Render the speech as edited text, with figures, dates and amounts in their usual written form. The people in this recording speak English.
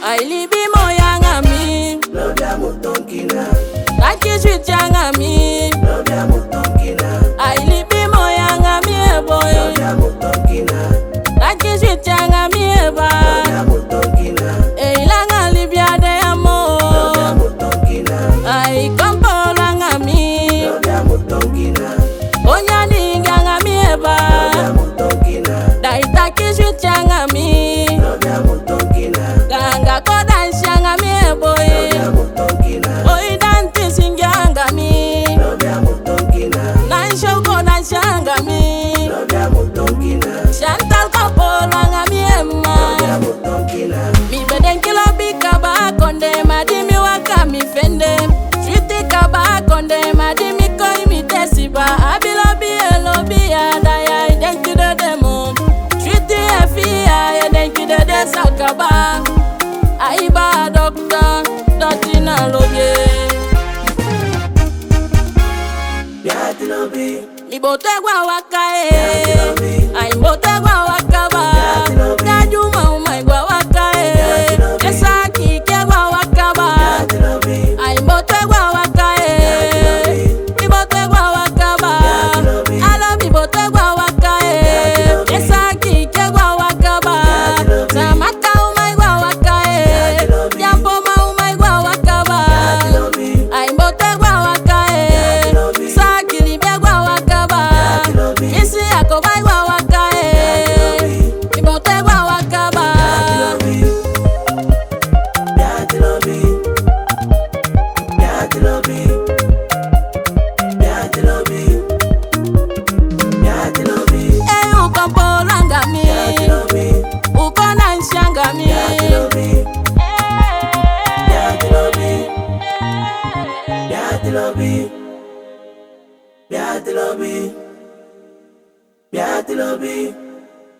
Ailibi moyanga mi Lobya mutonkina Taki chwitanga mi Lobya mutonkina Ailibi moyanga mi boy Lobya mutonkina Taki chwitanga mi ba Lobya mutonkina Eilanga libya de amo Lobya mutonkina Ai kompolanga mi Lobya mutonkina Onya ninganga mi ba Lobya mutonkina Dai taki chwitanga mi Lobya mutonkina Ganga kodan shanga mi boy Lobya mutonkina Oi danti singyanga mi Lobya mutonkina Nan shoko dan shanga mi Lobya mutonkina Chantal kapolanga mi emma Lobya mutonkina Mi beden kilo bika ba konde madimi waka mi fende Sweetie kaba konde madimi koi mi tesiba Abilobi elobi ya daya idenki de demo Sweetie efia idenki de sakaba Aiba doctor dotina loge Biati lobi Mi bote gwa waka Ai bote gwa waka ba Kajuma umai gwa waka Esa kike gwa waka ba Biati lobi Ai bote gwa waka Mi bote gwa waka ba Alo mi bote gwa waka Esa kike gwa waka ba Samata umai gwa waka Yampo ma umai gwa waka ba Ai bote gwa waka Sakili be gwa waka ba Isi akobai gwa waka Mi bote gwa waka ba Biati lobi Biati lobi Biati lobi Biati lobi Ukompolanga mi Biati lobi Ukona nshanga mi Biati lobi Biati lobi Biati lobi Biati lobi Biati lobi